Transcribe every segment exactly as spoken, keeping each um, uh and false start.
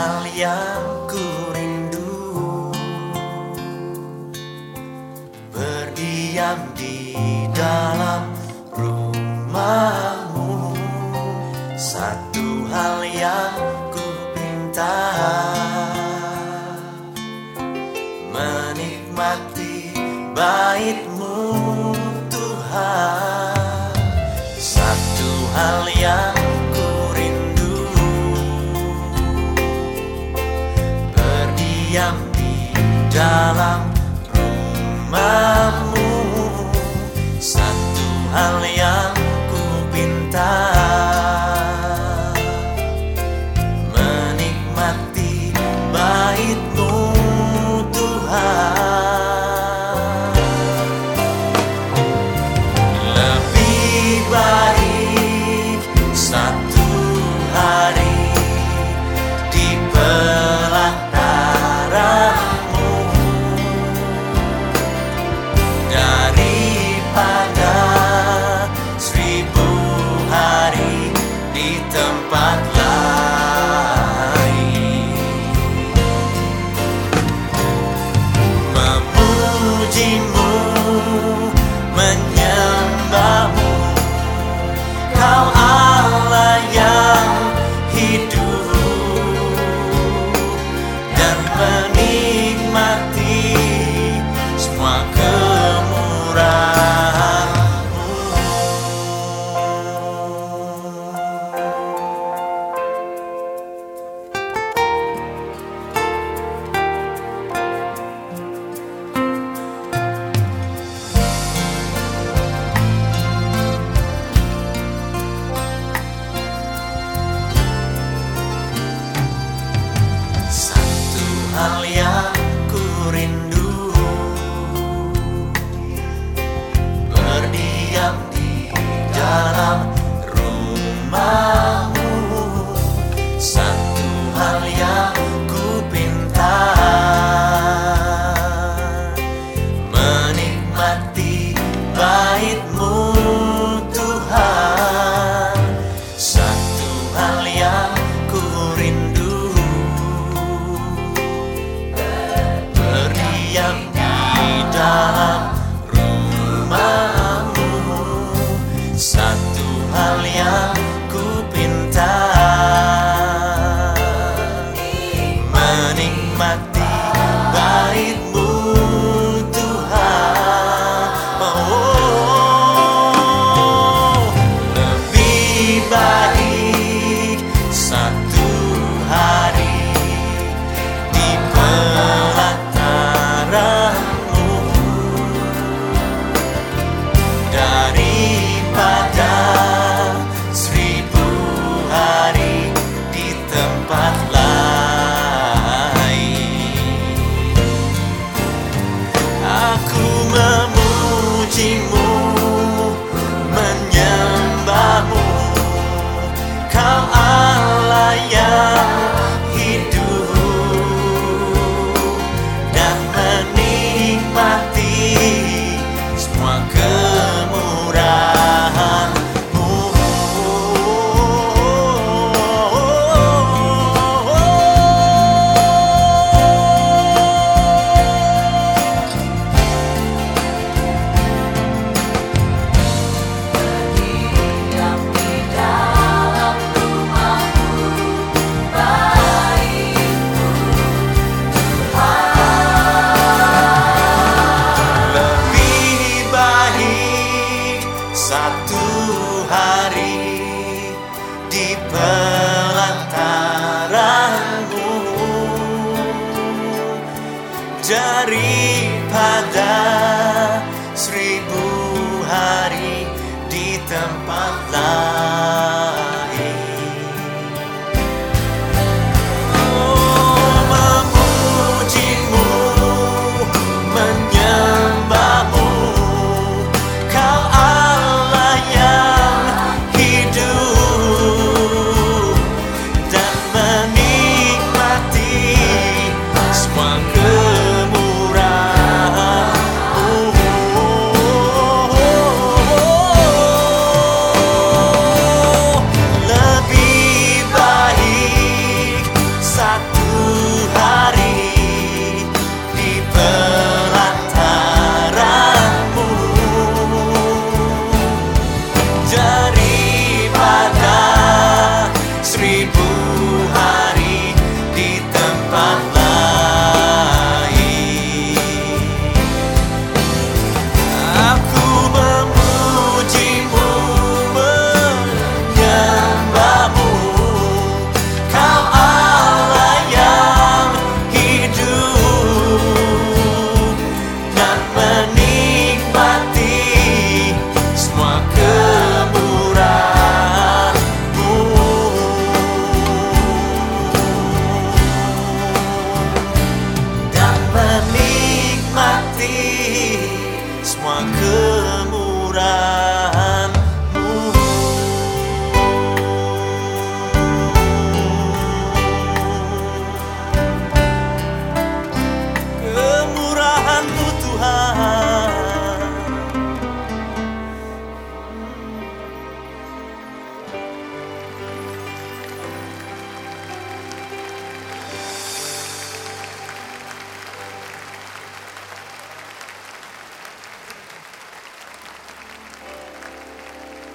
hal yang ku rindu, berdiam di dalam rumahmu. Satu hal yang ku pinta, menikmati bait-Mu Tuhan. Satu hal yang ku rindu, berdiam di dalam rumah-Mu. Satu hal yang ku pinta, menikmati bait-Mu Tuhan. Lebih baik satu hari di pelataran-Mu daripada seribu hari di tempat lain. Memuji-Mu, menyembah-Mu, Kau Allah yang hidup, dan menikmati semua kemurahan-Mu. Satu hal yang ku rindu, berdiam di dalam rumah-Mu. Satu hal yang ku pinta, menikmati bait-Mu Tuhan. Satu hal yang ku rindu, berdiam di dalam rumah-Mu. Satu hal yang ku pinta, menikmati bait-Mu Tuhan. Oh, lebih baik satu hari di pelataran-Mu daripada seribu hari di tempat lain. Aku memuji-Mu, menyembah-Mu, Kau Allah yang hidup, dan menikmati semua kemurahan-Mu. Berdiam di dalam rumah-Mu, bait-Mu Tuhan. Lebih baik satu hari di pelataran-Mu daripada seribu hari di tempat lain. Oh, memuji-Mu, menyembah-Mu, Kau Allah yang hidup, dan menikmati semua kemurahan-Mu.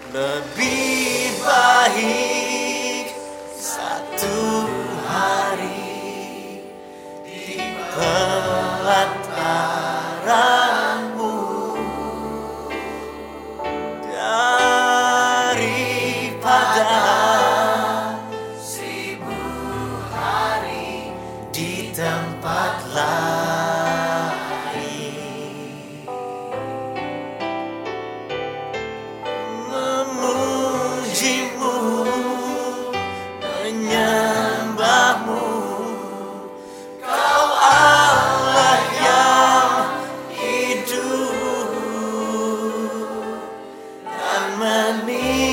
lebih baik satu hari di pelataranmu daripada seribu hari di tempat lain. Memujimu, menyembahmu, Kau Allah yang hidup dan meninggal